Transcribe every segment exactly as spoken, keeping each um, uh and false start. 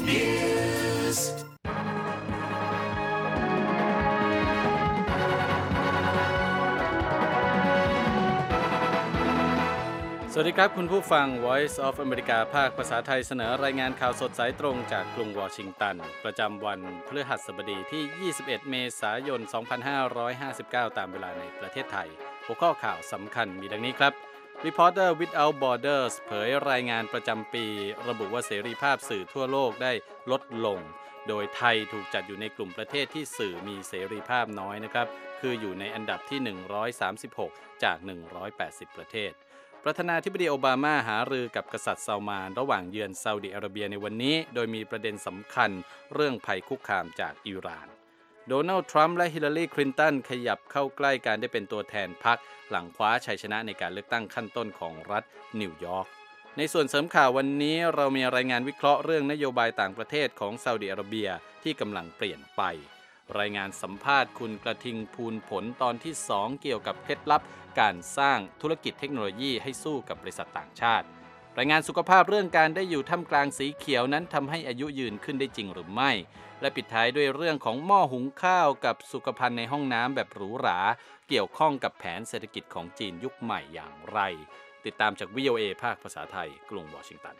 Newsสวัสดีครับคุณผู้ฟัง Voice of America ภาคภาษาไทยเสนอรายงานข่าวสดสายตรงจากกรุงวอชิงตันประจำวันพฤหัสบดีที่ยี่สิบเอ็ดเมษายนสองพันห้าร้อยห้าสิบเก้าตามเวลาในประเทศไทยหัวข้อข่าวสำคัญมีดังนี้ครับ Reporter Without Borders เผยรายงานประจำปีระบุว่าเสรีภาพสื่อทั่วโลกได้ลดลงโดยไทยถูกจัดอยู่ในกลุ่มประเทศที่สื่อมีเสรีภาพน้อยนะครับคืออยู่ในอันดับที่หนึ่งร้อยสามสิบหกจากหนึ่งร้อยแปดสิบประเทศประธานาธิบดีโอบามาหารือกับกษัตริย์ซาลมานระหว่างเยือนซาอุดิอาระเบียในวันนี้โดยมีประเด็นสำคัญเรื่องภัยคุกคามจากอิหร่านโดนัลด์ทรัมป์และฮิลลารีคลินตันขยับเข้าใกล้การได้เป็นตัวแทนพรรคหลังคว้าชัยชนะในการเลือกตั้งขั้นต้นของรัฐนิวยอร์กในส่วนเสริมข่าววันนี้เรามีรายงานวิเคราะห์เรื่องนโยบายต่างประเทศของซาอุดิอาระเบียที่กำลังเปลี่ยนไปรายงานสัมภาษณ์คุณกระทิงภูลผลตอนที่สองเกี่ยวกับเคล็ดลับการสร้างธุรกิจเทคโนโลยีให้สู้กับบริษัทต่างชาติรายงานสุขภาพเรื่องการได้อยู่ท่ามกลางสีเขียวนั้นทำให้อายุยืนขึ้นได้จริงหรือไม่และปิดท้ายด้วยเรื่องของหม้อหุงข้าวกับสุขภัณฑ์ในห้องน้ำแบบหรูหราเกี่ยวข้องกับแผนเศรษฐกิจของจีนยุคใหม่อย่างไรติดตามจาก วี โอ เอ ภาคภาษาไทยกรุงวอชิงตัน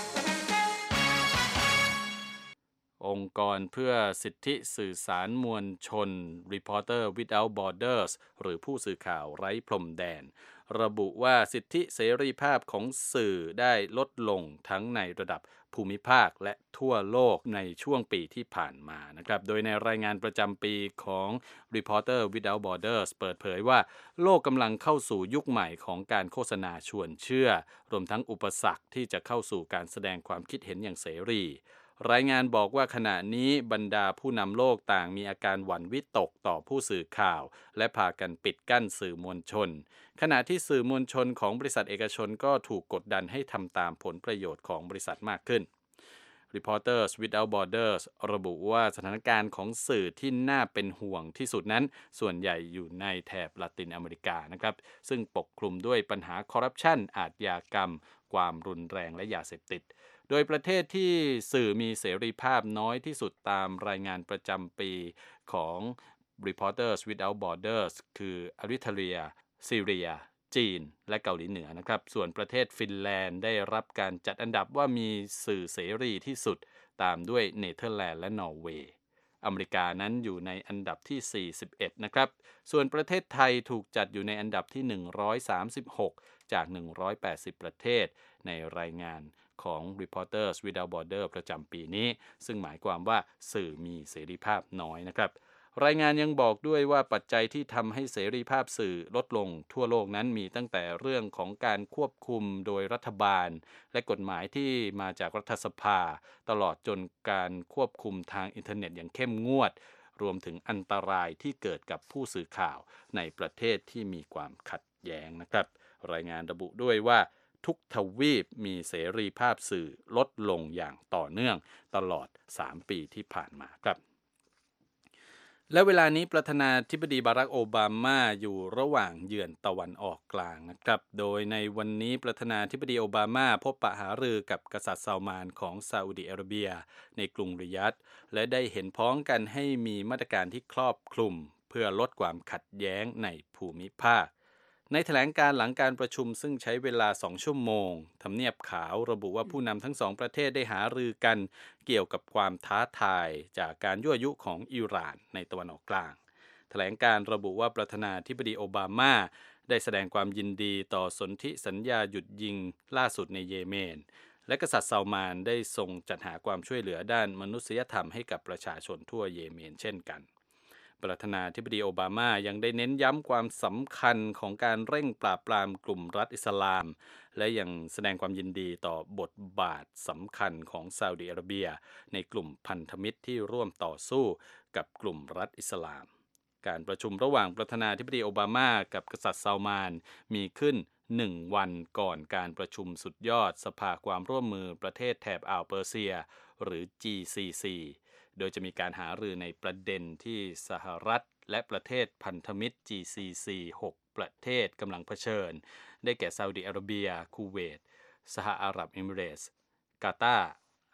องค์กรเพื่อสิทธิสื่อสารมวลชน Reporter Without Borders หรือผู้สื่อข่าวไร้พรมแดนระบุว่าสิทธิเสรีภาพของสื่อได้ลดลงทั้งในระดับภูมิภาคและทั่วโลกในช่วงปีที่ผ่านมานะครับโดยในรายงานประจำปีของ Reporter Without Borders เปิดเผยว่าโลกกำลังเข้าสู่ยุคใหม่ของการโฆษณาชวนเชื่อรวมทั้งอุปสรรคที่จะเข้าสู่การแสดงความคิดเห็นอย่างเสรีรายงานบอกว่าขณะนี้บรรดาผู้นำโลกต่างมีอาการหวั่นวิตกต่อผู้สื่อข่าวและพากันปิดกั้นสื่อมวลชนขณะที่สื่อมวลชนของบริษัทเอกชนก็ถูกกดดันให้ทำตามผลประโยชน์ของบริษัทมากขึ้น Reporters Without Borders ระบุว่าสถานการณ์ของสื่อที่น่าเป็นห่วงที่สุดนั้นส่วนใหญ่อยู่ในแถบละตินอเมริกานะครับซึ่งปกคลุมด้วยปัญหาคอร์รัปชันอาชญากรรมความรุนแรงและยาเสพติดโดยประเทศที่สื่อมีเสรีภาพน้อยที่สุดตามรายงานประจำปีของ Reporters Without Borders คืออริเทเรียซีเรียจีนและเกาหลีเหนือนะครับส่วนประเทศฟินแลนด์ได้รับการจัดอันดับว่ามีสื่อเสรีที่สุดตามด้วยเนเธอร์แลนด์และนอร์เวย์อเมริกานั้นอยู่ในอันดับที่สี่สิบเอ็ดนะครับส่วนประเทศไทยถูกจัดอยู่ในอันดับที่หนึ่งร้อยสามสิบหกจากหนึ่งร้อยแปดสิบประเทศในรายงานของ Reporters Without Borders ประจำปีนี้ซึ่งหมายความว่าสื่อมีเสรีภาพน้อยนะครับรายงานยังบอกด้วยว่าปัจจัยที่ทำให้เสรีภาพสื่อลดลงทั่วโลกนั้นมีตั้งแต่เรื่องของการควบคุมโดยรัฐบาลและกฎหมายที่มาจากรัฐสภาตลอดจนการควบคุมทางอินเทอร์เน็ตอย่างเข้มงวดรวมถึงอันตรายที่เกิดกับผู้สื่อข่าวในประเทศที่มีความขัดแย้งนะครับรายงานระบุด้วยว่าทุกทวีปมีเสรีภาพสื่อลดลงอย่างต่อเนื่องตลอดสามปีที่ผ่านมาครับและเวลานี้ประธานาธิบดีบารักโอบามาอยู่ระหว่างเยือนตะวันออกกลางนะครับโดยในวันนี้ประธานาธิบดีโอบามาพบปะหารือกับกษัตริย์ซาลมานของซาอุดิอาระเบียในกรุงริยัดและได้เห็นพ้องกันให้มีมาตรการที่ครอบคลุมเพื่อลดความขัดแย้งในภูมิภาคในแถลงการหลังการประชุมซึ่งใช้เวลาสองชั่วโมงทำเนียบขาวระบุว่าผู้นำทั้งสองประเทศได้หารือกันเกี่ยวกับความท้าทายจากการยั่วยุของอิหร่านในตะวันออกกลางแถลงการระบุว่าประธานาธิบดีโอบามาได้แสดงความยินดีต่อสนธิสัญญาหยุดยิงล่าสุดในเยเมนและกษัตริย์ซาลมานได้ทรงจัดหาความช่วยเหลือด้านมนุษยธรรมให้กับประชาชนทั่วเยเมนเช่นกันประธานาธิบดีโอบามายังได้เน้นย้ำความสำคัญของการเร่งปราบปรามกลุ่มรัฐอิสลามและยังแสดงความยินดีต่อบทบาทสำคัญของซาอุดิอาระเบียในกลุ่มพันธมิตรที่ร่วมต่อสู้กับกลุ่มรัฐอิสลามการประชุมระหว่างประธานาธิบดีโอบามากับกษัตริย์ซาลมานมีขึ้นหนึ่งวันก่อนการประชุมสุดยอดสภาความร่วมมือประเทศแถบอ่าวเปอร์เซียหรือ จี ซี ซีโดยจะมีการหารือในประเด็นที่สหรัฐและประเทศพันธมิตร จี ซี ซี หก ประเทศกำลังเผชิญได้แก่ซาอุดิอาระเบียคูเวตสหอาหรับเอมิเรตส์กาตาร์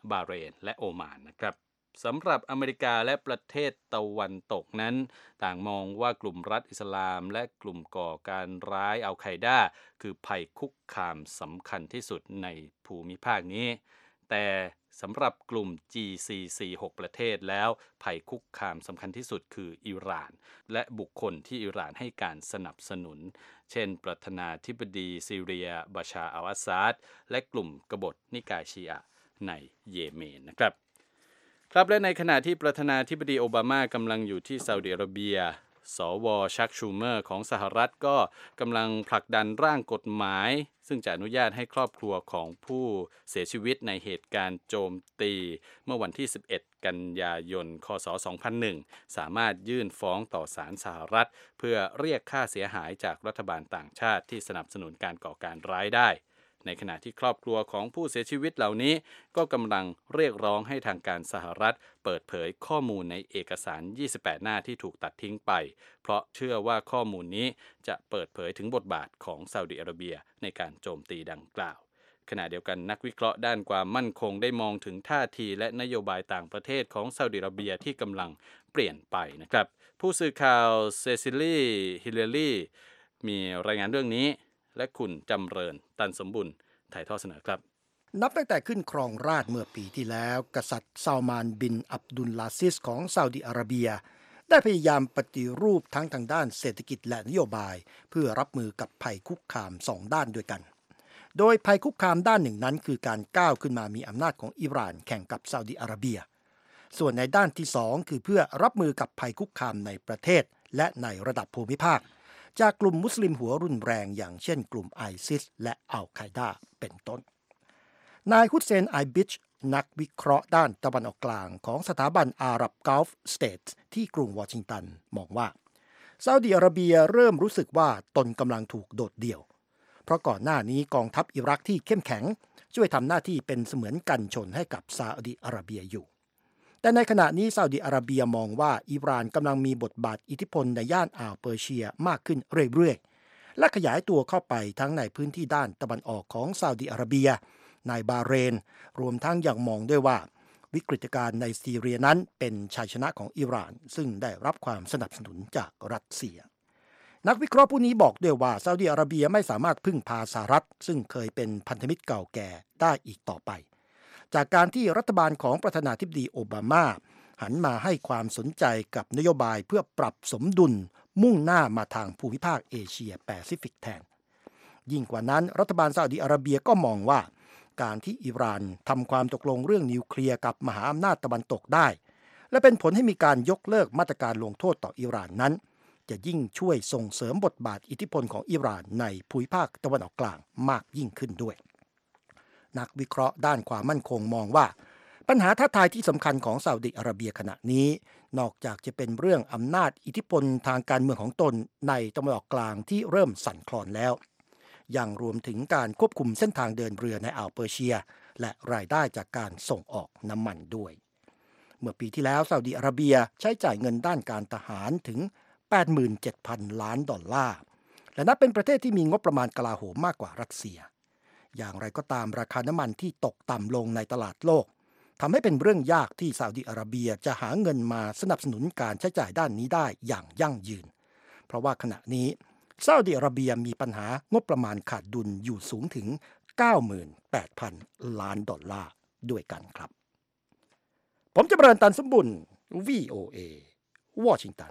บาห์เรนและโอมานนะครับสำหรับอเมริกาและประเทศตะวันตกนั้นต่างมองว่ากลุ่มรัฐอิสลามและกลุ่มก่อการร้ายอัลไคดาคือภัยคุกคามสำคัญที่สุดในภูมิภาคนี้แต่สำหรับกลุ่ม จี ซี ซี หก ประเทศแล้วภัยคุกคามสำคัญที่สุดคืออิหร่านและบุคคลที่อิหร่านให้การสนับสนุนเช่นประธานาธิบดีซีเรียบาชาอัลอาซาดและกลุ่มกบฏนิกายชีอะห์ในเยเมนนะครับครับและในขณะที่ประธานาธิบดีโอบามากำลังอยู่ที่ซาอุดิอาระเบียสวชักชูเมอร์ของสหรัฐก็กำลังผลักดันร่างกฎหมายซึ่งจะอนุญาตให้ครอบครัวของผู้เสียชีวิตในเหตุการณ์โจมตีเมื่อวันที่สิบเอ็ดกันยายนคศสองพันหนึ่งสามารถยื่นฟ้องต่อศาลสหรัฐเพื่อเรียกค่าเสียหายจากรัฐบาลต่างชาติที่สนับสนุนการก่อการร้ายได้ในขณะที่ครอบครัวของผู้เสียชีวิตเหล่านี้ก็กำลังเรียกร้องให้ทางการสหรัฐเปิดเผยข้อมูลในเอกสารยี่สิบแปดหน้าที่ถูกตัดทิ้งไปเพราะเชื่อว่าข้อมูลนี้จะเปิดเผยถึงบทบาทของซาอุดิอาระเบียในการโจมตีดังกล่าวขณะเดียวกันนักวิเคราะห์ด้านความมั่นคงได้มองถึงท่าทีและนโยบายต่างประเทศของซาอุดิอาระเบียที่กำลังเปลี่ยนไปนะครับผู้สื่อข่าวเซซิลีฮิลเลรีมีรายงานเรื่องนี้และคุณจำเริญตันสมบุญถ่ายทอดเสนอครับนับตั้งแต่ขึ้นครองราชย์เมื่อปีที่แล้วกษัตริย์ซาลมานบินอับดุลลาซิสของซาอุดิอาระเบียได้พยายามปฏิรูปทั้งทางด้านเศรษฐกิจและนโยบายเพื่อรับมือกับภัยคุกคามสองด้านด้วยกันโดยภัยคุกคามด้านหนึ่งนั้นคือการก้าวขึ้นมามีอำนาจของอิหร่านแข่งกับซาอุดิอาระเบียส่วนในด้านที่สองคือเพื่อรับมือกับภัยคุกคามในประเทศและในระดับภูมิภาคจากกลุ่มมุสลิมหัวรุนแรงอย่างเช่นกลุ่มไอซิสและอัลไคดาเป็นต้นนายฮุสเซนไอบิชนักวิเคราะห์ด้านตะวันออกกลางของสถาบันอาหรับกัลฟ์สเตทส์ที่กรุงวอชิงตันมองว่าซาอุดิอาระเบียเริ่มรู้สึกว่าตนกำลังถูกโดดเดี่ยวเพราะก่อนหน้านี้กองทัพอิรักที่เข้มแข็งช่วยทำหน้าที่เป็นเสมือนกันชนให้กับซาอุดิอาระเบียอยู่แต่ในขณะนี้ซาอุดิอาระเบียมองว่าอิหร่านกำลังมีบทบาทอิทธิพลในย่านอ่าวเปอร์เซียมากขึ้นเรื่อยๆและขยายตัวเข้าไปทั้งในพื้นที่ด้านตะวันออกของซาอุดิอาระเบียในบาห์เรนรวมทั้งยังมองด้วยว่าวิกฤตการณ์ในซีเรียนั้นเป็นชัยชนะของอิหร่านซึ่งได้รับความสนับสนุนจากรัสเซียนักวิเคราะห์ผู้นี้บอกด้วยว่าซาอุดิอาระเบียไม่สามารถพึ่งพาสหรัฐซึ่งเคยเป็นพันธมิตรเก่าแก่ได้อีกต่อไปจากการที่รัฐบาลของประธานาธิบดีโอบามาหันมาให้ความสนใจกับนโยบายเพื่อปรับสมดุลมุ่งหน้ามาทางภูมิภาคเอเชียแปซิฟิกแทนยิ่งกว่านั้นรัฐบาลซาอุดิอาระเบียก็มองว่าการที่อิหร่านทำความตกลงเรื่องนิวเคลียร์กับมหาอำนาจตะวันตกได้และเป็นผลให้มีการยกเลิกมาตรการลงโทษต่ออิหร่านนั้นจะยิ่งช่วยส่งเสริมบทบาทอิทธิพลของอิหร่านในภูมิภาคตะวันออกกลางมากยิ่งขึ้นด้วยนักวิเคราะห์ด้านความมั่นคงมองว่าปัญหาท้าทายที่สำคัญของซาอุดิอาระเบียขณะนี้นอกจากจะเป็นเรื่องอำนาจอิทธิพลทางการเมืองของตนในตะวันออกกลางที่เริ่มสั่นคลอนแล้วยังรวมถึงการควบคุมเส้นทางเดินเรือในอ่าวเปอร์เซียและรายได้จากการส่งออกน้ำมันด้วยเมื่อปีที่แล้วซาอุดิอาระเบียใช้จ่ายเงินด้านการทหารถึง แปดหมื่นเจ็ดพัน ล้านดอลลาร์และนับเป็นประเทศที่มีงบประมาณกลาโหมมากกว่ารัสเซียอย่างไรก็ตามราคาน้ำมันที่ตกต่ำลงในตลาดโลกทำให้เป็นเรื่องยากที่ซาอุดิอาระเบียจะหาเงินมาสนับสนุนการใช้จ่ายด้านนี้ได้อย่างยั่งยืนเพราะว่าขณะนี้ซาอุดิอาระเบียมีปัญหางบประมาณขาดดุลอยู่สูงถึง เก้าหมื่นแปดพัน ล้านดอลลาร์ด้วยกันครับผมจะเริญตันสมบุญ วี โอ เอ วอชิงตัน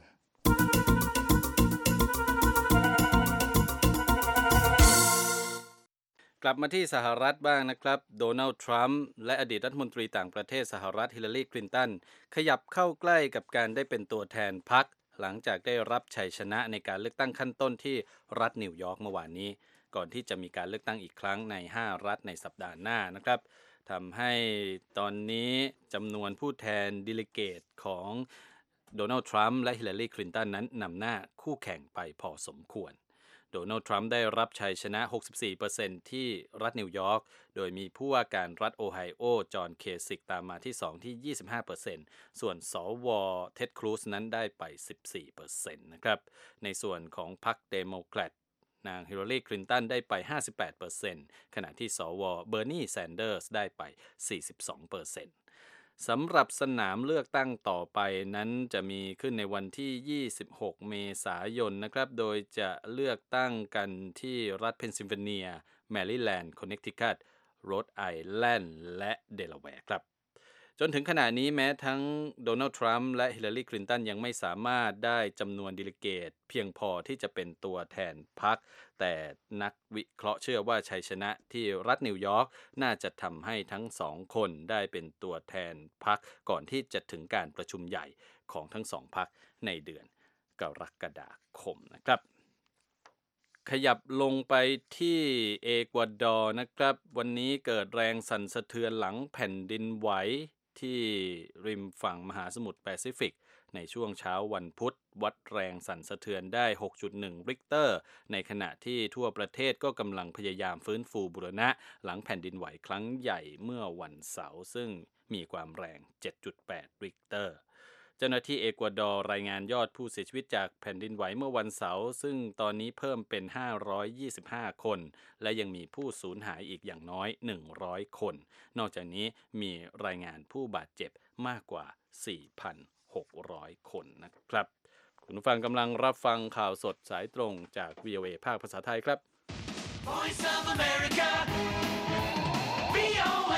กลับมาที่สหรัฐบ้างนะครับโดนัลด์ทรัมป์และอดีตรัฐมนตรีต่างประเทศสหรัฐฮิลลารีคลินตันขยับเข้าใกล้กับการได้เป็นตัวแทนพรรคหลังจากได้รับชัยชนะในการเลือกตั้งขั้นต้นที่รัฐนิวยอร์กเมื่อวานนี้ก่อนที่จะมีการเลือกตั้งอีกครั้งในห้ารัฐในสัปดาห์หน้านะครับทำให้ตอนนี้จำนวนผู้แทนดิลิเกตของโดนัลด์ทรัมป์และฮิลลารีคลินตันนั้นนำหน้าคู่แข่งไปพอสมควรโดนัลด์ทรัมป์ได้รับชัยชนะ หกสิบสี่เปอร์เซ็นต์ ที่รัฐนิวยอร์กโดยมีผู้ว่าการรัฐโอไฮโอจอห์นเคซิกตามมาที่สองที่ ยี่สิบห้าเปอร์เซ็นต์ ส่วนสวเท็ดครูซนั้นได้ไป สิบสี่เปอร์เซ็นต์ นะครับในส่วนของพรรคเดโมแครตนางฮิลลารีคลินตันได้ไป ห้าสิบแปดเปอร์เซ็นต์ ขณะที่สวเบอร์นีแซนเดอร์สได้ไป สี่สิบสองเปอร์เซ็นต์ สำหรับสนามเลือกตั้งต่อไปนั้นจะมีขึ้นในวันที่ ยี่สิบหก เมษายนนะครับโดยจะเลือกตั้งกันที่รัฐเพนซิลเวเนีย แมริแลนด์ คอนเนคทิคัต โรดไอแลนด์ และเดลาแวร์ครับจนถึงขณะนี้แม้ทั้งโดนัลด์ทรัมป์และฮิลลารีคลินตันยังไม่สามารถได้จำนวนดิลิเกตเพียงพอที่จะเป็นตัวแทนพรรคแต่นักวิเคราะห์เชื่อว่าชัยชนะที่รัฐนิวยอร์กน่าจะทำให้ทั้งสองคนได้เป็นตัวแทนพรรคก่อนที่จะถึงการประชุมใหญ่ของทั้งสองพรรคในเดือนกรกฎาคมนะครับขยับลงไปที่เอกวาดอร์นะครับวันนี้เกิดแรงสั่นสะเทือนหลังแผ่นดินไหวที่ริมฝั่งมหาสมุทรแปซิฟิกในช่วงเช้าวันพุธวัดแรงสั่นสะเทือนได้ หกจุดหนึ่ง ริกเตอร์ในขณะที่ทั่วประเทศก็กำลังพยายามฟื้นฟูบูรณะหลังแผ่นดินไหวครั้งใหญ่เมื่อวันเสาร์ซึ่งมีความแรง เจ็ดจุดแปด ริกเตอร์เจ้าหน้าที่เอกวาดอร์รายงานยอดผู้เสียชีวิตจากแผ่นดินไหวเมื่อวันเสาร์ซึ่งตอนนี้เพิ่มเป็นห้าร้อยยี่สิบห้าคนและยังมีผู้สูญหายอีกอย่างน้อยหนึ่งร้อยคนนอกจากนี้มีรายงานผู้บาดเจ็บมากกว่า สี่พันหกร้อย คนนะครับคุณผู้ฟังกำลังรับฟังข่าวสดสายตรงจาก วี โอ เอ ภาคภาษาไทยครับ Voice of America วี โอ เอ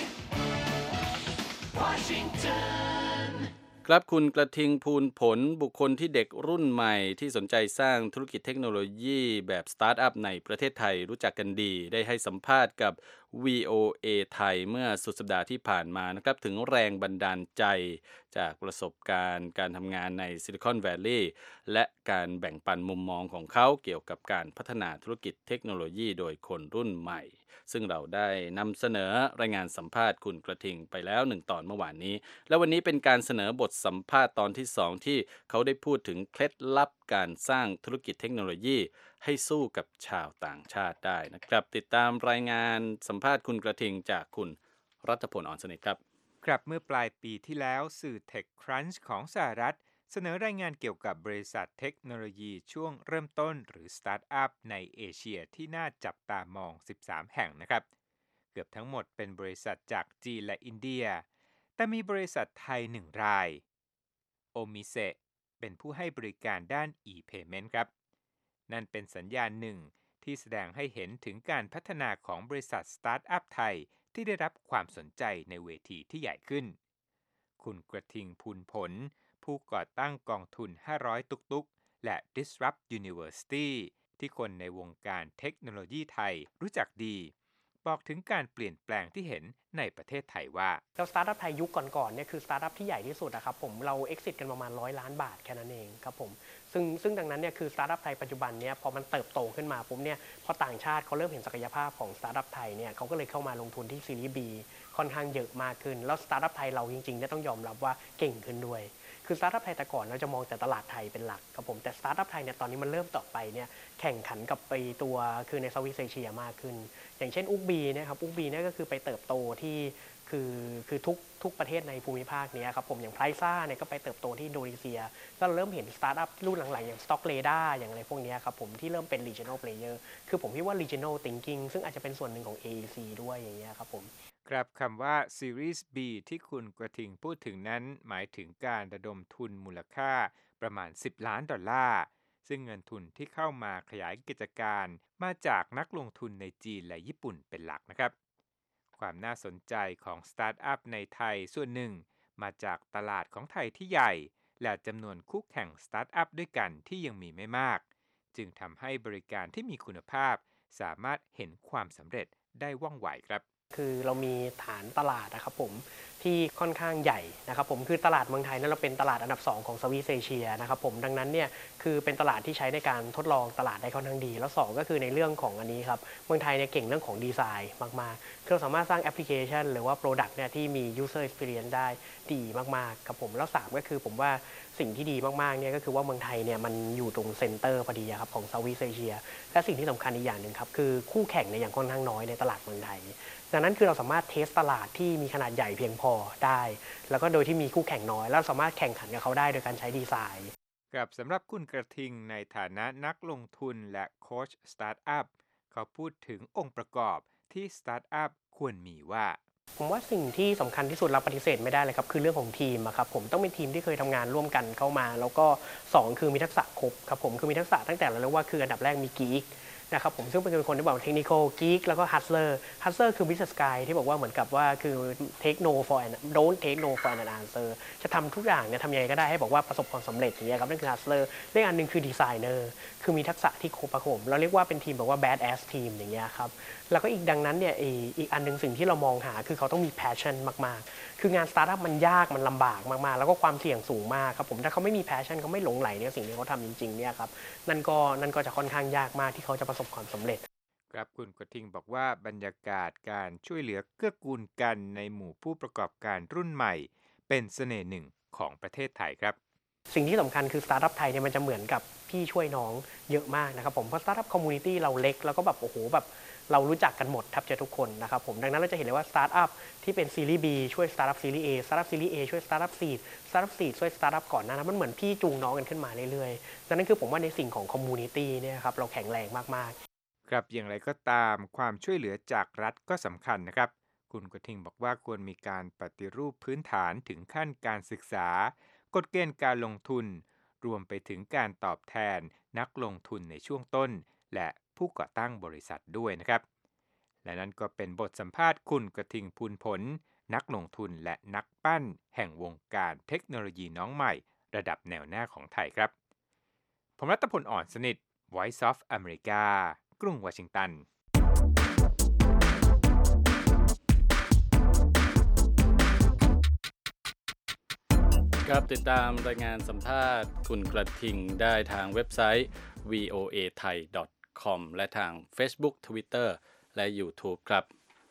Washingtonครับคุณกระทิงภูลผลบุคคลที่เด็กรุ่นใหม่ที่สนใจสร้างธุรกิจเทคโนโลยีแบบสตาร์ทอัพในประเทศไทยรู้จักกันดีได้ให้สัมภาษณ์กับ วี โอ เอ ไทยเมื่อสุดสัปดาห์ที่ผ่านมานะครับถึงแรงบันดาลใจจากประสบการณ์การทำงานในซิลิคอนแวลลีย์และการแบ่งปันมุมมองของเขาเกี่ยวกับการพัฒนาธุรกิจเทคโนโลยีโดยคนรุ่นใหม่ซึ่งเราได้นำเสนอรายงานสัมภาษณ์คุณกระทิงไปแล้วหนึ่งตอนเมื่อวานนี้และวันนี้เป็นการเสนอบทสัมภาษณ์ตอนที่สองที่เขาได้พูดถึงเคล็ดลับการสร้างธุรกิจเทคโนโลยีให้สู้กับชาวต่างชาติได้นะครับติดตามรายงานสัมภาษณ์คุณกระทิงจากคุณรัตพล อ่อนสนิทครับครับเมื่อปลายปีที่แล้วสื่อ TechCrunch ของสหรัฐเสนอรายงานเกี่ยวกับบริษัทเทคโนโลยีช่วงเริ่มต้นหรือสตาร์ทอัพในเอเชียที่น่าจับตามองสิบสามแห่งนะครับเกือบทั้งหมดเป็นบริษัทจากจีนและอินเดียแต่มีบริษัทไทยหนึ่งรายโอมิเซเป็นผู้ให้บริการด้าน e-payment ครับนั่นเป็นสัญญาณหนึ่งที่แสดงให้เห็นถึงการพัฒนาของบริษัทสตาร์ทอัพไทยที่ได้รับความสนใจในเวทีที่ใหญ่ขึ้นคุณกระทิงภูลผลผู้ก่อตั้งกองทุนห้าร้อยตุกๆและ Disrupt University ที่คนในวงการเทคโนโลยีไทยรู้จักดีบอกถึงการเปลี่ยนแปลงที่เห็นในประเทศไทยว่าแล้วสตาร์ทอัพไทยยุคก่อนๆเนี่ยคือสตาร์ทอัพที่ใหญ่ที่สุดนะครับผมเรา exit กันประมาณร้อยล้านบาทแค่นั้นเองครับผมซึ่งซึ่งดังนั้นเนี่ยคือสตาร์ทอัพไทยปัจจุบันเนี่ยพอมันเติบโตขึ้นมาปุ๊บเนี่ยพอต่างชาติเขาเริ่มเห็นศักยภาพของสตาร์ทอัพไทยเนี่ยเขาก็เลยเข้ามาลงทุนที่ซีรีส์ B ค่อนข้างเยอะมากขึ้นแล้วสตาร์ทอัพไทยเราจริงๆเนี่ยต้องยอมรับว่าเก่งขึ้นด้วยคือสตาร์ทอัพไทยแต่ก่อนเราจะมองแต่ตลาดไทยเป็นหลักครับผมแต่สตาร์ทอัพไทยเนี่ยตอนนี้มันเริ่มต่อไปเนี่ยแข่งขันกับไปตัวคือในเซาท์อีสต์เอเชียมากขึ้นอย่างเช่นอุกบีนะครับอุกบีเนี่ยก็คือไปเติบโตที่คือคือทุกทุกประเทศในภูมิภาคนี้ครับผมอย่างไพรซ่าเนี่ยก็ไปเติบโตที่อินโดนีเซียก็เริ่มเห็นสตาร์ทอัพรุ่นหลังๆอย่าง Stockradar อย่างอะไรพวกนี้ครับผมที่เริ่มเป็น regional player คือผมคิดว่า regional thinking ซึ่งอาจจะเป็นส่วนหนึ่งของ เอ อี ซี ด้วยอย่างเงี้ยครับผมครับคำว่า Series B ที่คุณกระทิงพูดถึงนั้นหมายถึงการระดมทุนมูลค่าประมาณสิบล้านดอลลาร์ซึ่งเงินทุนที่เข้ามาขยายกิจการมาจากนักลงทุนในจีนและญี่ปุ่นเป็นหลักนะครับความน่าสนใจของสตาร์ทอัพในไทยส่วนหนึ่งมาจากตลาดของไทยที่ใหญ่และจำนวนคู่แข่งสตาร์ทอัพด้วยกันที่ยังมีไม่มากจึงทำให้บริการที่มีคุณภาพสามารถเห็นความสำเร็จได้ว่องไวครับคือเรามีฐานตลาดนะครับผมที่ค่อนข้างใหญ่นะครับผมคือตลาดเมืองไทยนั้นเราเป็นตลาดอันดับสองของเซาท์อีสต์เอเชียนะครับผมดังนั้นเนี่ยคือเป็นตลาดที่ใช้ในการทดลองตลาดได้ค่อนข้างดีแล้วสองก็คือในเรื่องของอันนี้ครับเมืองไทยเนี่ยเก่งเรื่องของดีไซน์มากๆคือเราสามารถสร้างแอปพลิเคชันหรือว่า Product เนี่ยที่มี User Experience ได้ดีมากๆครับผมแล้วสามก็คือผมว่าสิ่งที่ดีมากๆเนี่ยก็คือว่าเมืองไทยเนี่ยมันอยู่ตรงเซ็นเตอร์พอดีครับของเซาท์อีสต์เอเชียและสิ่งที่สำคัญอีกอย่างหนึ่งครับคือคู่แข่งเนี่ยอย่างค่อนข้างน้อยในตลาดเมืองไทยดังนั้นคือเราสามารถเทสตลาดที่มีขนาดใหญ่เพียงพอได้แล้วก็โดยที่มีคู่แข่งน้อยแล้วสามารถแข่งขันกับเขาได้โดยการใช้ดีไซน์กับสำหรับคุณกระทิงในฐานะนักลงทุนและโค้ชสตาร์ทอัพเขาพูดถึงองค์ประกอบที่สตาร์ทอัพควรมีว่าผมว่าสิ่งที่สำคัญที่สุดเราปฏิเสธไม่ได้เลยครับคือเรื่องของทีมอะครับผมต้องเป็นทีมที่เคยทำงานร่วมกันเข้ามาแล้วก็สองคือมีทักษะครบครับผมคือมีทักษะตั้งแต่เราเรียกว่าคืออันดับแรกมีกีกนะครับผมซึ่งเป็นคนที่บอกเทคนิคอลกีกแล้วก็ฮัสเลอร์ฮัสเลอร์คือบิสเนสไกด์ที่บอกว่าเหมือนกับว่าคือ take no for an don't take no for an answer จะทำทุกอย่างเนี่ยทำยังไงก็ได้ให้บอกว่าประสบความสำเร็จอย่างเงี้ยครับนั่นคือฮัสเลอร์เรื่องอันหนึ่งคือดีไซเนอร์คือมีทักษะที่ครบครับผมเราเรียกว่าเป็นทีมแบบว่า bad ass team อย่างเงี้ยครับแล้วก็อีกดังนั้นเนี่ยอีกอันหนึ่งสิ่งที่เรามองหาคือเขาต้องมี passion มากๆคืองานสตาร์ทอัพมันยากมันลำบากมากๆแล้วก็ความเสี่ยงสูงมากครับผมถ้าเขาไม่มี passion เขาไม่หลงใหลในสิ่งที่เขาทำจริงๆเนี่ยครับนั่นก็นั่นก็จะค่อนข้างยากมากที่เขาจะประสบความสำเร็จครับคุณกระทิงบอกว่าบรรยากาศการช่วยเหลือเกื้อกูลกันในหมู่ผู้ประกอบการรุ่นใหม่เป็นเสน่ห์หนึ่งของประเทศไทยครับสิ่งที่สำคัญคือสตาร์ทอัพไทยเนี่ยมันจะเหมือนกับพี่ช่วยน้องเยอะมากนะครับผมเพราะสตาร์ทอัพคอมมูนิตี้เราเล็กแล้วก็แบบโอ้โหแบบเรารู้จักกันหมดแทบจะทุกคนนะครับผมดังนั้นเราจะเห็นเลยว่าสตาร์ทอัพที่เป็นซีรีส์ B ช่วยสตาร์ทอัพซีรีส์ A สตาร์ทอัพซีรีส์ A ช่วยสตาร์ทอัพ Seed สตาร์ทอัพ Seed ช่วยสตาร์ทอัพก่อนหน้านั้นมันเหมือนพี่จูงน้องกันขึ้นมาเรื่อยๆดังนั้นคือผมว่าในสิ่งของคอมมูนิตี้เนี่ยครับเราแข็งแรงมากๆครับอย่างไรก็ตามความช่วยเหลือจากรัฐก็สำคัญนะครับคุณกระทิงบอกว่าควรมีการปฏิรูปพื้นฐานถึงขั้นการศึกษากฎเกณฑ์การลงทุนรวมไปถึงการตอบแทนนักลงทุนในช่วงต้นและผู้ก่อตั้งบริษัทด้วยนะครับและนั่นก็เป็นบทสัมภาษณ์คุณกระทิงพูนผลนักลงทุนและนักปั้นแห่งวงการเทคโนโลยีน้องใหม่ระดับแนวหน้าของไทยครับผมรัตพลอ่อนสนิท Voice of America กรุงวอชิงตันครับติดตามรายงานสัมภาษณ์คุณกระทิงได้ทางเว็บไซต์ วี โอ เอ ไทย ดอท คอม และทาง Facebook Twitter และ YouTube ครับ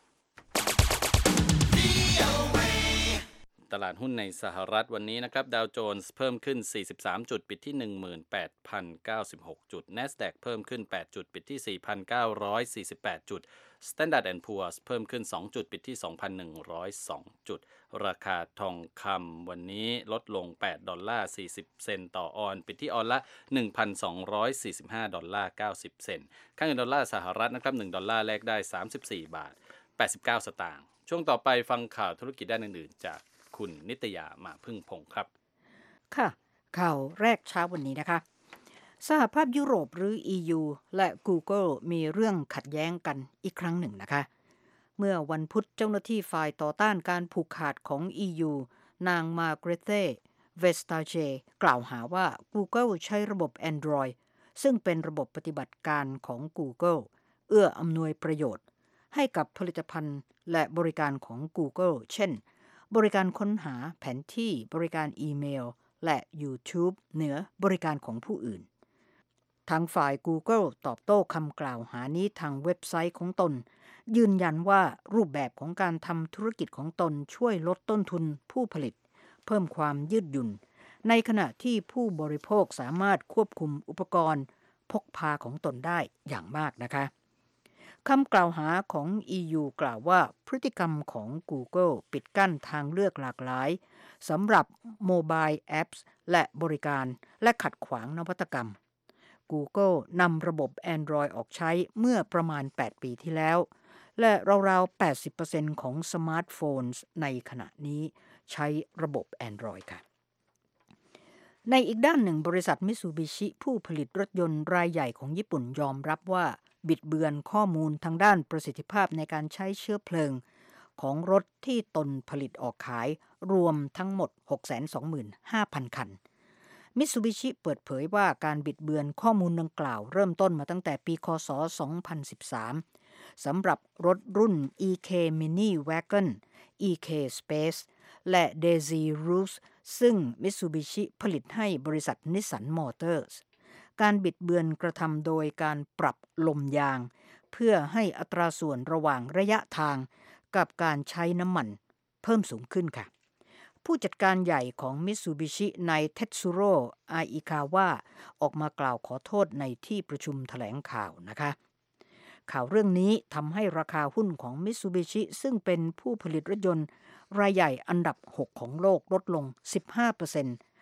ตลาดหุ้นในสหรัฐวันนี้นะครับดาวโจนส์เพิ่มขึ้นสี่สิบสามจุดปิดที่ หนึ่งหมื่นแปดพันเก้าสิบหก จุด NASDAQ เพิ่มขึ้นแปดจุดปิดที่ สี่พันเก้าร้อยสี่สิบแปด จุด Standard แอนด์ Poor's เพิ่มขึ้นสองจุดปิดที่ สองพันหนึ่งร้อยสอง จุดราคาทองคำวันนี้ลดลงแปดดอลลาร์สี่สิบเซนต์ต่อออนซ์ปิดที่ออนละ หนึ่งพันสองร้อยสี่สิบห้าดอลลาร์เก้าสิบเซนต์ค่าเงินดอลลาร์สหรัฐนะครับหนึ่งดอลลาร์แลกได้สามสิบสี่บาทแปดสิบเก้าสตางค์ช่วงต่อไปฟังข่าวธุรกิจด้านอื่นๆจากคุณนิตยามาพึ่งพงครับค่ะข่าวแรกเช้าวันนี้นะคะสหภาพยุโรปหรือ อี ยู และ Google มีเรื่องขัดแย้งกันอีกครั้งหนึ่งนะคะเมื่อวันพุธเจ้าหน้าที่ฝ่ายต่อต้านการผูกขาดของ อี ยู นางมาร์เกรเต้เวสตาเจกล่าวหาว่า Google ใช้ระบบ Android ซึ่งเป็นระบบปฏิบัติการของ Google เอื้ออำนวยประโยชน์ให้กับผลิตภัณฑ์และบริการของ Google เช่นบริการค้นหาแผนที่บริการอีเมลและ YouTube เหนือบริการของผู้อื่นทางฝ่าย Google ตอบโต้คำกล่าวหานี้ทางเว็บไซต์ของตนยืนยันว่ารูปแบบของการทำธุรกิจของตนช่วยลดต้นทุนผู้ผลิตเพิ่มความยืดหยุ่นในขณะที่ผู้บริโภคสามารถควบคุมอุปกรณ์พกพาของตนได้อย่างมากนะคะคำกล่าวหาของ อี ยู กล่าวว่าพฤติกรรมของ Google ปิดกั้นทางเลือกหลากหลายสำหรับโมบายแอปส์และบริการและขัดขวางนวัตกรรม Google นำระบบ Android ออกใช้เมื่อประมาณแปดปีที่แล้วและราวๆ แปดสิบเปอร์เซ็นต์ ของสมาร์ทโฟนในขณะนี้ใช้ระบบ Android ค่ะในอีกด้านหนึ่งบริษัทมิตซูบิชิผู้ผลิตรถยนต์รายใหญ่ของญี่ปุ่นยอมรับว่าบิดเบือนข้อมูลทางด้านประสิทธิภาพในการใช้เชื้อเพลิงของรถที่ตนผลิตออกขายรวมทั้งหมด หกแสนสองหมื่นห้าพัน คันมิตซูบิชิเปิดเผยว่าการบิดเบือนข้อมูลดังกล่าวเริ่มต้นมาตั้งแต่ปีค.ศ. สองพันสิบสามสำหรับรถรุ่น อี เค Mini Wagon อี เค Space และ Daisy Roots ซึ่ง Mitsubishi ผลิตให้บริษัท Nissan Motors การบิดเบือนกระทำโดยการปรับลมยางเพื่อให้อัตราส่วนระหว่างระยะทางกับการใช้น้ำมันเพิ่มสูงขึ้นค่ะผู้จัดการใหญ่ของ Mitsubishi นายเทตซูโร่อาอิคาวะออกมากล่าวขอโทษในที่ประชุมแถลงข่าวนะคะข่าวเรื่องนี้ทำให้ราคาหุ้นของ Mitsubishi ซึ่งเป็นผู้ผลิตรถยนต์รายใหญ่อันดับหกของโลกลดลง สิบห้าเปอร์เซ็นต์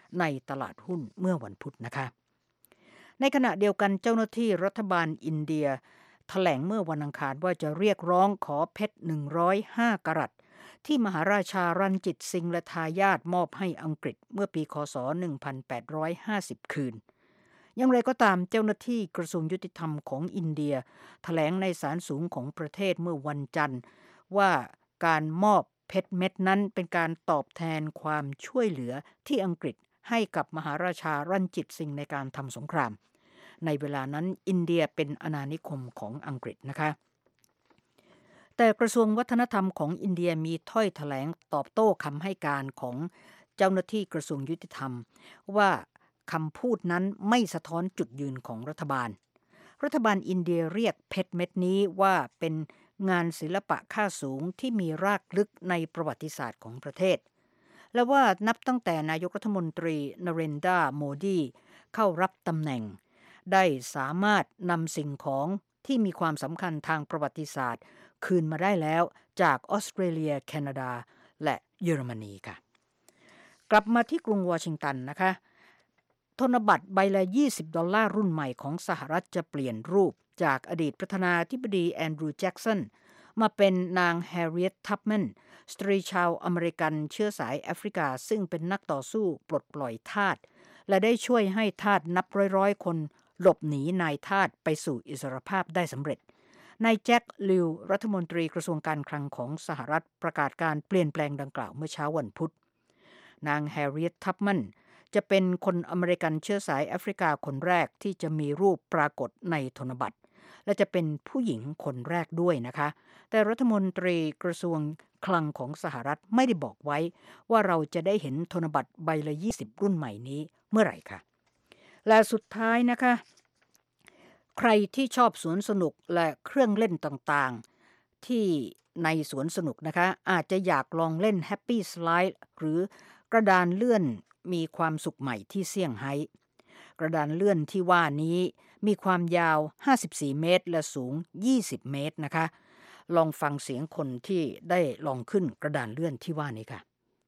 ในตลาดหุ้นเมื่อวันพุธนะคะในขณะเดียวกันเจ้าหน้าที่รัฐบาลอินเดียแถลงเมื่อวันอังคารว่าจะเรียกร้องขอเพชรหนึ่งร้อยห้ากะรัตที่มหาราชารันจิตซิงห์และทายาทมอบให้อังกฤษเมื่อปีค.ศ. หนึ่งพันแปดร้อยห้าสิบคืนอย่างไรก็ตามเจ้าหน้าที่กระทรวงยุติธรรมของอินเดียแถลงในศาลสูงของประเทศเมื่อวันจันทร์ว่าการมอบเพชรเม็ดนั้นเป็นการตอบแทนความช่วยเหลือที่อังกฤษให้กับมหาราชารันจิตซิงห์ในการทำสงครามในเวลานั้นอินเดียเป็นอาณานิคมของอังกฤษนะคะแต่กระทรวงวัฒนธรรมของอินเดียมีถ้อยแถลงตอบโต้คำให้การของเจ้าหน้าที่กระทรวงยุติธรรมว่าคำพูดนั้นไม่สะท้อนจุดยืนของรัฐบาลรัฐบาลอินเดียเรียกเพชรเม็ดนี้ว่าเป็นงานศิลปะค่าสูงที่มีรากลึกในประวัติศาสตร์ของประเทศและว่านับตั้งแต่นายกรัฐมนตรีนเรนดราโมดีเข้ารับตำแหน่งได้สามารถนำสิ่งของที่มีความสำคัญทางประวัติศาสตร์คืนมาได้แล้วจากออสเตรเลียแคนาดาและเยอรมนีค่ะกลับมาที่กรุงวอชิงตันนะคะธนบัตรใบละยี่สิบดอลลาร์รุ่นใหม่ของสหรัฐจะเปลี่ยนรูปจากอดีตประธานาธิบดีแอนดรูว์แจ็กสันมาเป็นนางแฮร์ริเอตทับแมนสตรีชาวอเมริกันเชื้อสายแอฟริกาซึ่งเป็นนักต่อสู้ปลดปล่อยทาสและได้ช่วยให้ทาสนับร้อยๆคนหลบหนีนายทาสไปสู่อิสรภาพได้สำเร็จนายแจ็คลิวรัฐมนตรีกระทรวงการคลังของสหรัฐประกาศการเปลี่ยนแปลงดังกล่าวเมื่อเช้าวันพุธนางแฮร์ริเอตทับแมนจะเป็นคนอเมริกันเชื้อสายแอฟริกาคนแรกที่จะมีรูปปรากฏในธนบัตรและจะเป็นผู้หญิงคนแรกด้วยนะคะแต่รัฐมนตรีกระทรวงคลังของสหรัฐไม่ได้บอกไว้ว่าเราจะได้เห็นธนบัตรใบละยี่สิบรุ่นใหม่นี้เมื่อไหร่ค่ะและสุดท้ายนะคะใครที่ชอบสวนสนุกและเครื่องเล่นต่างๆที่ในสวนสนุกนะคะอาจจะอยากลองเล่น Happy Slide หรือกระดานเลื่อนมีความสุขใหม่ที่เซี่ยงไฮ้กระดานเลื่อนที่ว่านี้มีความยาวห้าสิบสี่เมตรและสูงยี่สิบเมตรนะคะลองฟังเสียงคนที่ได้ลองขึ้นกระดานเลื่อนที่ว่านี้ค่ะ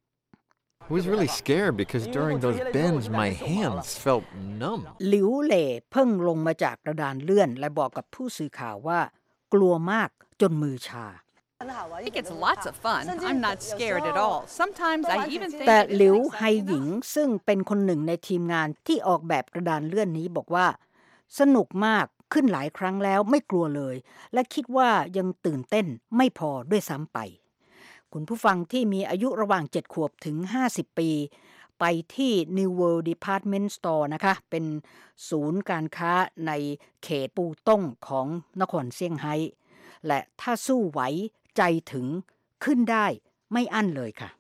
I was really scared because during those bends my hands felt numb. หลิวเหล่เพิ่งลงมาจากกระดานเลื่อนและบอกกับผู้สื่อข่าวว่ากลัวมากจนมือชา I think it's lots of fun. I'm not scared at all. Sometimes I even think แต่หลิวไฮหญิงซึ่งเป็นคนหนึ่งในทีมงานที่ออกแบบกระดานเลื่อนนี้บอกว่าสนุกมากขึ้นหลายครั้งแล้วไม่กลัวเลยและคิดว่ายังตื่นเต้นไม่พอด้วยซ้ำไปคุณผู้ฟังที่มีอายุระหว่างเจ็ดขวบถึงห้าสิบปีไปที่ New World Department Store นะคะเป็นศูนย์การค้าในเขตปูต้งของนครเซี่ยงไฮ้และถ้าสู้ไหวใจถึงขึ้นได้ไม่อั้นเลยค่ะ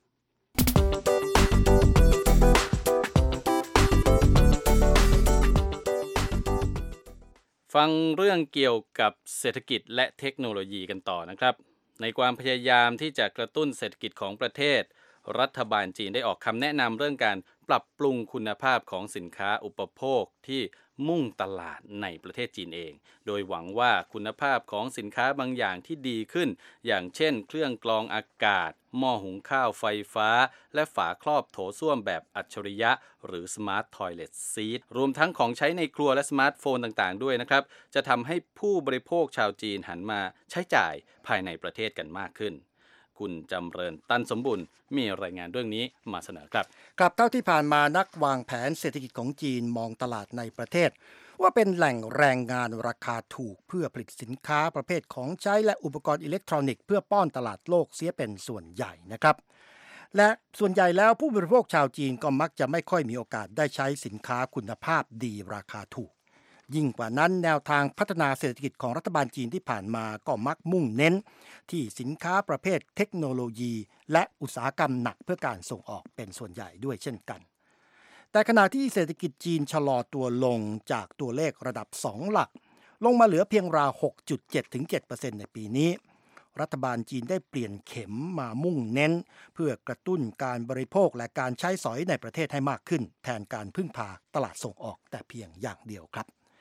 ฟังเรื่องเกี่ยวกับเศรษฐกิจและเทคโนโลยีกันต่อนะครับในความพยายามที่จะกระตุ้นเศรษฐกิจของประเทศรัฐบาลจีนได้ออกคำแนะนำเรื่องการปรับปรุงคุณภาพของสินค้าอุปโภคที่มุ่งตลาดในประเทศจีนเองโดยหวังว่าคุณภาพของสินค้าบางอย่างที่ดีขึ้นอย่างเช่นเครื่องกรองอากาศหม้อหุงข้าวไฟฟ้าและฝาครอบโถส้วมแบบอัจฉริยะหรือ Smart Toilet Seat รวมทั้งของใช้ในครัวและสมาร์ทโฟนต่างๆด้วยนะครับจะทำให้ผู้บริโภคชาวจีนหันมาใช้จ่ายภายในประเทศกันมากขึ้นคุณจำเริญตันสมบุญมีรายงานเรื่องนี้มาเสนอครับครับเท่าที่ผ่านมานักวางแผนเศรษฐกิจของจีนมองตลาดในประเทศว่าเป็นแหล่งแรงงานราคาถูกเพื่อผลิตสินค้าประเภทของใช้และอุปกรณ์อิเล็กทรอนิกส์เพื่อป้อนตลาดโลกเสียเป็นส่วนใหญ่นะครับและส่วนใหญ่แล้วผู้บริโภคชาวจีนก็มักจะไม่ค่อยมีโอกาสได้ใช้สินค้าคุณภาพดีราคาถูกยิ่งกว่านั้นแนวทางพัฒนาเศรษฐกิจของรัฐบาลจีนที่ผ่านมาก็มักมุ่งเน้นที่สินค้าประเภทเทคโนโลยีและอุตสาหกรรมหนักเพื่อการส่งออกเป็นส่วนใหญ่ด้วยเช่นกันแต่ขณะที่เศรษฐกิจจีนชะลอตัวลงจากตัวเลขระดับสองหลักลงมาเหลือเพียงราว หกจุดเจ็ดถึงเจ็ดเปอร์เซ็นต์ ในปีนี้รัฐบาลจีนได้เปลี่ยนเข็มมามุ่งเน้นเพื่อกระตุ้นการบริโภคและการใช้สอยในประเทศให้มากขึ้นแทนการพึ่งพาตลาดส่งออกแต่เพียงอย่างเดียวครับ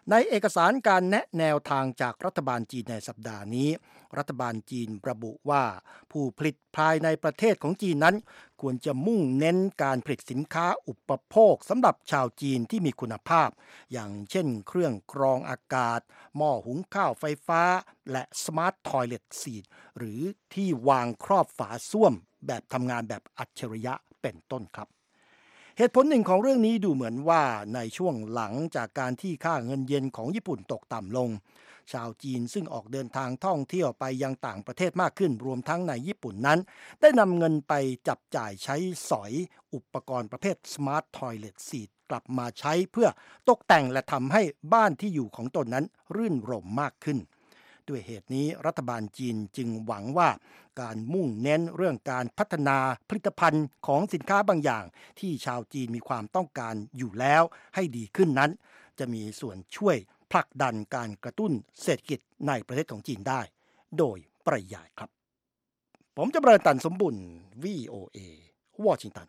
ในเอกสารการแนะแนวทางจากรัฐบาลจีนในสัปดาห์นี้รัฐบาลจีนระบุว่าผู้ผลิตภายในประเทศของจีนนั้นควรจะมุ่งเน้นการผลิตสินค้าอุปโภคสำหรับชาวจีนที่มีคุณภาพอย่างเช่นเครื่องกรองอากาศหม้อหุงข้าวไฟฟ้าและสมาร์ททอยเลทซีทหรือที่วางครอบฝาส้วมแบบทำงานแบบอัจฉริยะเป็นต้นครับเหตุผลหนึ่งของเรื่องนี้ดูเหมือนว่าในช่วงหลังจากการที่ค่าเงินเยนของญี่ปุ่นตกต่ำลงชาวจีนซึ่งออกเดินทางท่องเที่ยวไปยังต่างประเทศมากขึ้นรวมทั้งในญี่ปุ่นนั้นได้นำเงินไปจับจ่ายใช้สอยอุปกรณ์ประเภท Smart Toilet Seat กลับมาใช้เพื่อตกแต่งและทำให้บ้านที่อยู่ของตนนั้นรื่นรมย์มากขึ้นด้วยเหตุนี้รัฐบาลจีนจึงหวังว่าการมุ่งเน้นเรื่องการพัฒนาผลิตภัณฑ์ของสินค้าบางอย่างที่ชาวจีนมีความต้องการอยู่แล้วให้ดีขึ้นนั้นจะมีส่วนช่วยผลักดันการกระตุ้นเศรษฐกิจในประเทศของจีนได้โดยปริยายครับผมจำเริญตันสมบุญ วี โอ เอ วอชิงตัน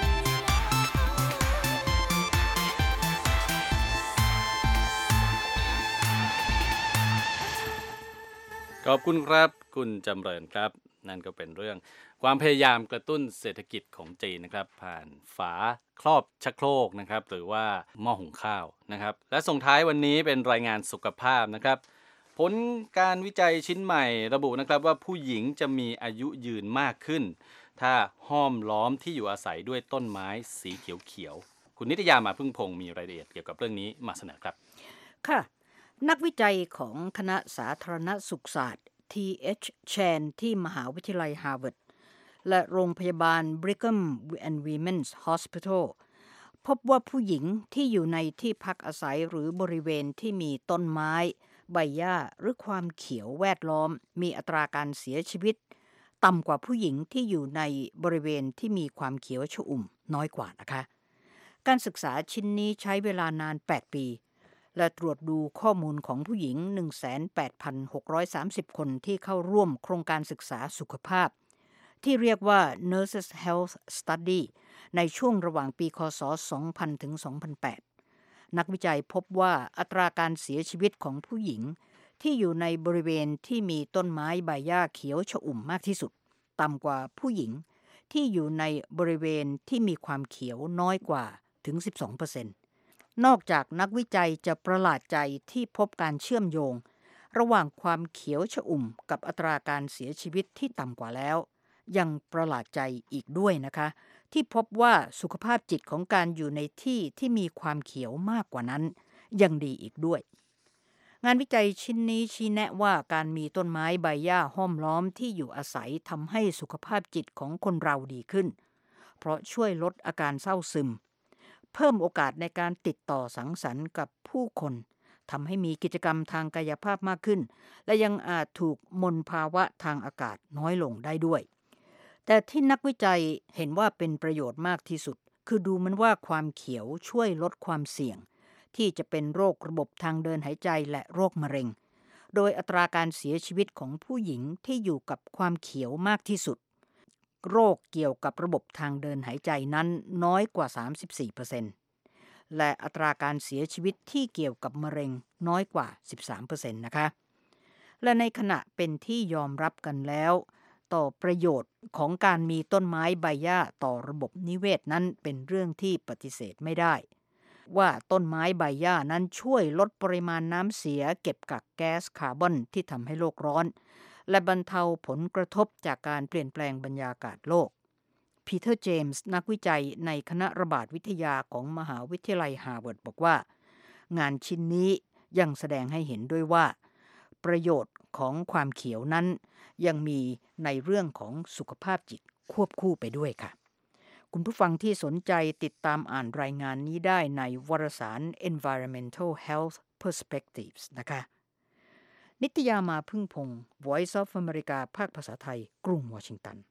ขอบคุณครับคุณจำเริญครับนั่นก็เป็นเรื่องความพยายามกระตุ้นเศรษฐกิจของจีนนะครับผ่านฝาครอบชักโครกนะครับหรือว่าหม้อหุงข้าวนะครับและส่งท้ายวันนี้เป็นรายงานสุขภาพนะครับผลการวิจัยชิ้นใหม่ระบุนะครับว่าผู้หญิงจะมีอายุยืนมากขึ้นถ้าห้อมล้อมที่อยู่อาศัยด้วยต้นไม้สีเขียวๆคุณนิตยามาพึ่งพงศ์มีรายละเอียดเกี่ยวกับเรื่องนี้มาเสนอครับค่ะนักวิจัยของคณะสาธารณสุขศาสตร์ ที เอช Chan ที่มหาวิทยาลัยฮาร์วาร์ดและโรงพยาบาล Brigham and Women's Hospital พบว่าผู้หญิงที่อยู่ในที่พักอาศัยหรือบริเวณที่มีต้นไม้ใบหญ้าหรือความเขียวแวดล้อมมีอัตราการเสียชีวิตต่ำกว่าผู้หญิงที่อยู่ในบริเวณที่มีความเขียวชอุ่มน้อยกว่านะคะการศึกษาชิ้นนี้ใช้เวลานานแปดปีและตรวจดูข้อมูลของผู้หญิง หนึ่งแสนแปดพันหกร้อยสามสิบ คนที่เข้าร่วมโครงการศึกษาสุขภาพที่เรียกว่า Nurses Health Study ในช่วงระหว่างปีค.ศ. สองพัน ถึง สองพันแปด นักวิจัยพบว่าอัตราการเสียชีวิตของผู้หญิงที่อยู่ในบริเวณที่มีต้นไม้ใบหญ้าเขียวชอุ่มมากที่สุดต่ำกว่าผู้หญิงที่อยู่ในบริเวณที่มีความเขียวน้อยกว่าถึง สิบสองเปอร์เซ็นต์ นอกจากนักวิจัยจะประหลาดใจที่พบการเชื่อมโยงระหว่างความเขียวชอุ่มกับอัตราการเสียชีวิตที่ต่ำกว่าแล้วยังประหลาดใจอีกด้วยนะคะที่พบว่าสุขภาพจิตของการอยู่ในที่ที่มีความเขียวมากกว่านั้นยังดีอีกด้วยงานวิจัยชิ้นนี้ชี้แนะว่าการมีต้นไม้ใบหญ้าห้อมล้อมที่อยู่อาศัยทำให้สุขภาพจิตของคนเราดีขึ้นเพราะช่วยลดอาการเศร้าซึมเพิ่มโอกาสในการติดต่อสังสรรค์กับผู้คนทำให้มีกิจกรรมทางกายภาพมากขึ้นและยังอาจถูกมลภาวะทางอากาศน้อยลงได้ด้วยแต่ที่นักวิจัยเห็นว่าเป็นประโยชน์มากที่สุดคือดูมันว่าความเขียวช่วยลดความเสี่ยงที่จะเป็นโรคระบบทางเดินหายใจและโรคมะเร็งโดยอัตราการเสียชีวิตของผู้หญิงที่อยู่กับความเขียวมากที่สุดโรคเกี่ยวกับระบบทางเดินหายใจนั้นน้อยกว่า สามสิบสี่เปอร์เซ็นต์ และอัตราการเสียชีวิตที่เกี่ยวกับมะเร็งน้อยกว่า สิบสามเปอร์เซ็นต์ นะคะและในขณะเป็นที่ยอมรับกันแล้วต่อประโยชน์ของการมีต้นไม้ใบหญ้าต่อระบบนิเวศนั้นเป็นเรื่องที่ปฏิเสธไม่ได้ว่าต้นไม้ใบหญ้านั้นช่วยลดปริมาณน้ำเสียเก็บกักแก๊สคาร์บอนที่ทำให้โลกร้อนและบรรเทาผลกระทบจากการเปลี่ยนแปลงบรรยากาศโลกพีเตอร์เจมส์นักวิจัยในคณะระบาดวิทยาของมหาวิทยาลัยฮาร์วาร์ดบอกว่างานชิ้นนี้ยังแสดงให้เห็นด้วยว่าประโยชน์ของความเขียวนั้นยังมีในเรื่องของสุขภาพจิตควบคู่ไปด้วยค่ะคุณผู้ฟังที่สนใจติดตามอ่านรายงานนี้ได้ในวารสาร Environmental Health Perspectives นะคะนิตยามาพึ่งพงศ์ Voice of America ภาคภาษาไทยกรุงวอชิงตัน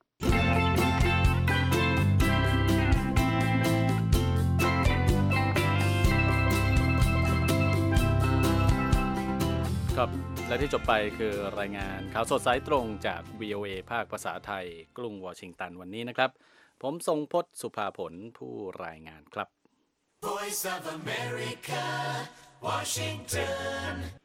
ครับและที่จบไปคือรายงานข่าวสดสายตรงจาก วี โอ เอ ภาคภาษาไทยกรุงวอชิงตันวันนี้นะครับผมทรงพจน์สุภาผลผู้รายงานครับ Voice of America Washington